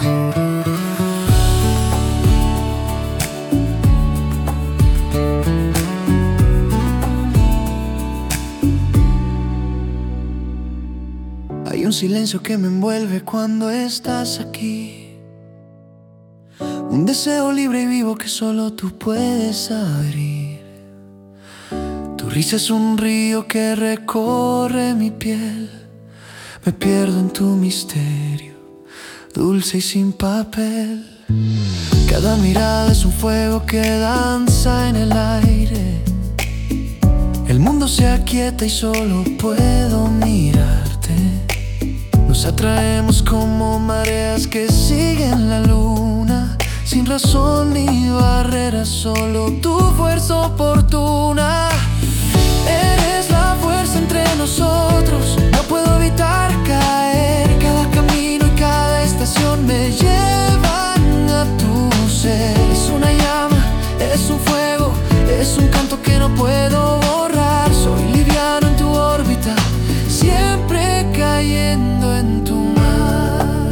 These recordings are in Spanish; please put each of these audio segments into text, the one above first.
Hay un silencio que me envuelve cuando estás aquí, un deseo libre y vivo que solo tú puedes abrir. Tu risa es un río que recorre mi piel. Me pierdo en tu misterio, dulce y sin papel. Cada mirada es un fuego que danza en el aire. El mundo se aquieta y solo puedo mirarte. Nos atraemos como mareas que siguen la luna, sin razón ni barreras, solo tu fuerza oportuna. Eres la fuerza entre nosotros, no puedo evitar caer. Cada camino y cada estación me llevan a tu ser. Es una llama, es un fuego, es un canto que no puedo borrar. Soy liviano en tu órbita, siempre cayendo en tu mar.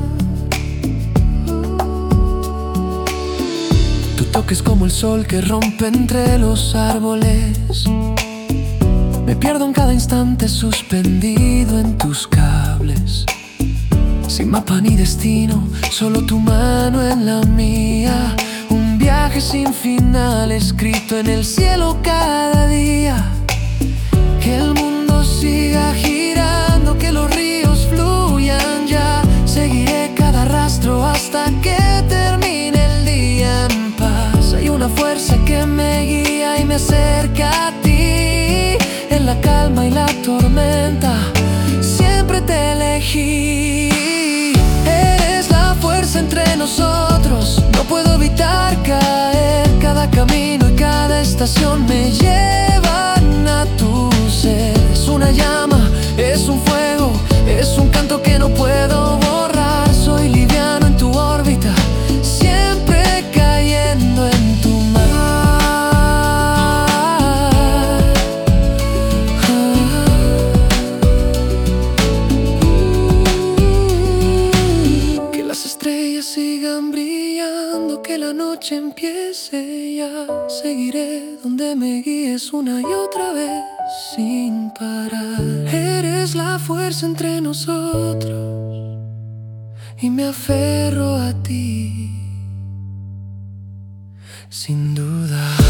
Tu toque es como el sol que rompe entre los árboles. Me pierdo en cada instante suspendido en tus cables. Sin mapa ni destino, solo tu mano en la mía. Un viaje sin final escrito en el cielo cada día. Que el mundo siga girando, que los ríos fluyan ya. Seguiré cada rastro hasta que termine el día en paz. Hay una fuerza que me guía y me acerca a ti. En la calma y la tormenta siempre te elegí. Eres la fuerza entre nosotros, no puedo evitar caer. Cada camino y cada estación me llevan a tu ser. Es una llama, es un fuego, es un canto que no puedo borrar. Soy liviano en tu órbita, siempre cayendo en tu mar. Que las estrellas sigan brillando, que la noche empiece ya. Seguiré donde me guíes una y otra vez sin parar. Eres la fuerza entre nosotros y me aferro a ti sin duda.